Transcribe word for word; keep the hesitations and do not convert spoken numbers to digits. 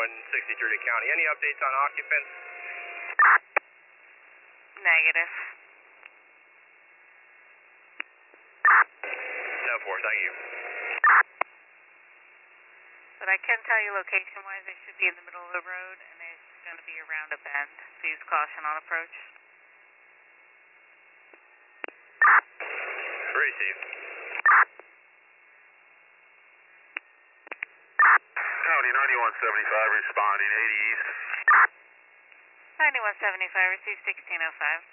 one sixty-three to county. Any updates on occupants? Negative. ten four, thank you. But I can tell you location-wise, they should be in the middle of the road, and it's going to be around a bend. So use caution on approach. Receive. County ninety-one seventy-five responding, eighty east. ninety-one seventy-five, receive sixteen oh five.